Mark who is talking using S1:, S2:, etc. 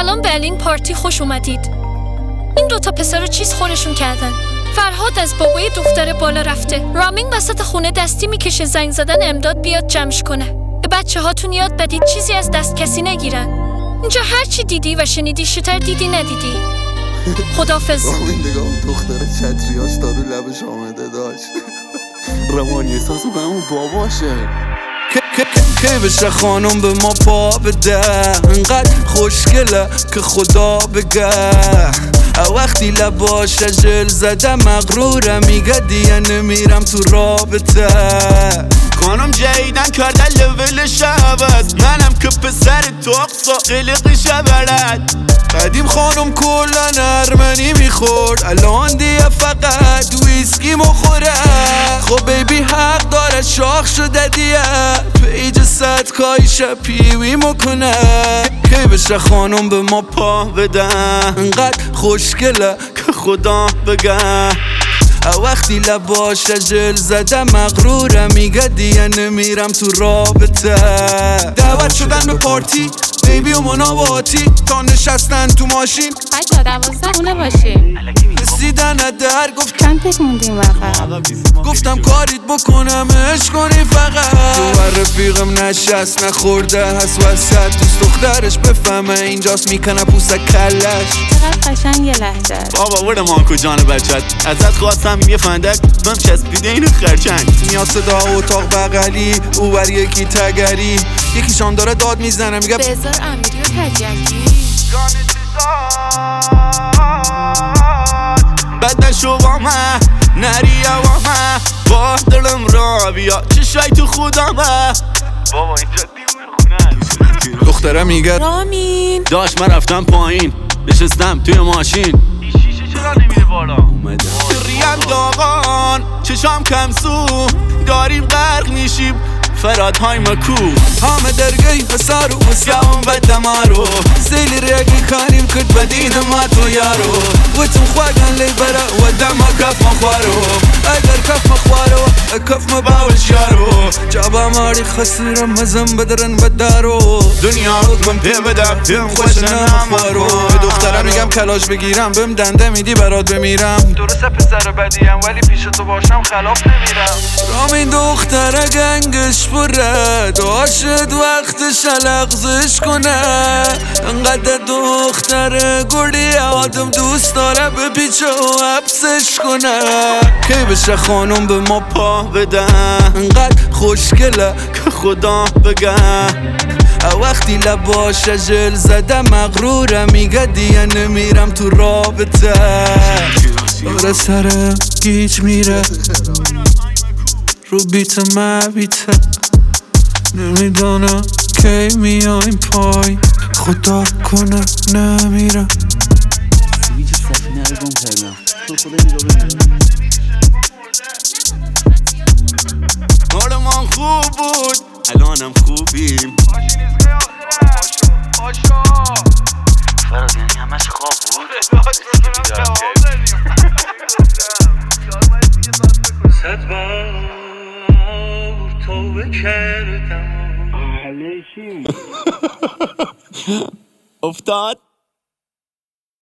S1: سلام برلین پارتی، خوش اومدید. این دوتا پسر رو چیز خورشون کردن. فرهاد از بابای دختر بالا رفته. رامین وسط خونه دستی میکشه زنگ زدن امداد بیاد جمعش کنه. به بچه هاتون یاد بدید چیزی از دست کسی نگیرن. اینجا هرچی دیدی و شنیدی شتر دیدی ندیدی. خدافظ.
S2: رامین نگاه دختر چتریاش دارو لبش آمده داشت. روانی احساسو به همون باباشه.
S3: که بشه خانم به ما پا بده، انقدر خوشگله که خدا بگه. وقتی لباش جل زده مغروره، میگه دیگه نمیرم تو رابطه. خانم جدیدن کردن لولش عوض، منم که پسر توقسا قلقش بلد. قدیم خانم کلن ارمنی میخورد، الان دیگه فقط ویسکی مخوره. خب بیبی حق داره شاخ شده دیگه، پیج صدکایش پیوی مکنه. که بشه خانم به ما پا بده، انقدر خوشگله که خدا بگه. وقتی لباش جل زده مغروره، میگه دیگه نمیرم تو رابطه. دعوت شدن به پارتی بیبی و مناواتی، تا نشستن تو ماشین
S4: بچه 12 خونه باشیم.
S3: رسیدن در گفت
S4: چند تک موندیم واقعا.
S3: گفتم کاریت بکنم عشق کنی فقط. تو رفیقم نشست نخورده هست وسط، دوست دخترش بفهمه اینجاست میکنه پوسه کلش.
S4: چقدر قشنگ لهجه.
S5: بابا برو مانکو جان بچت، ازت خواستم یه فندک بم چسبیده اینو خرچنگ.
S3: میاد صدا اتاق بغلی، او بر یکی تگری، یکیشان داره داد میزنه میگه
S4: بذار امیری و تجکی.
S5: بد نشو با من نریه با من، با دلم را بیا چشای تو خودمه. بابا اینجا دیوونه خونه.
S3: دختره میگه
S4: رامین
S5: داشت من رفتم پایین، نشستم توی ماشین. این شیشه چرا نمیره بالا؟ اومده ریم داغان چشام کمسو، داریم غرق میشیم فرادهای مکو.
S3: همه درگی حسار و مسیام و دمارو، زیلی ریگی کاریم کد بدین ما تو یارو. و تو خواهن لی برا و دم کف مخوارو، اگر کف مخوارو کف مباوش یارو. جابا ماری خسرم مزم بدرن بدارو،
S5: دنیا رو کن پی بدم پیم خوش نمارو.
S3: به دخترم میگم کلاش بگیرم، بهم دنده میدی برات بمیرم.
S6: درسته پسر بدیم ولی پیش تو باشم خلاف نمیرم.
S3: رامین دختره گنگش پره، داشت وقتش لغزش کنه. انقدر دختره گردی آدم دوست داره به پیچه و حبسش کنه. که بشه خانم به ما پا بده، انقدر خوشگله که خدا بگه. وقتی لباش جل زده مغروره، میگه دیگه نمیرم تو رابطه. داره سرم گیج میره رو بیت مبیته، نمیدانم کی میایم پای، خدا کنه نمیرم.
S5: سویچ سفینه رو گم کردم، تو خدا نگاه بزن. حالمان خوب بود الانم خوبیم. فراز یعنی همش خواب بود.
S6: صد بار توبه کردم
S5: افتاد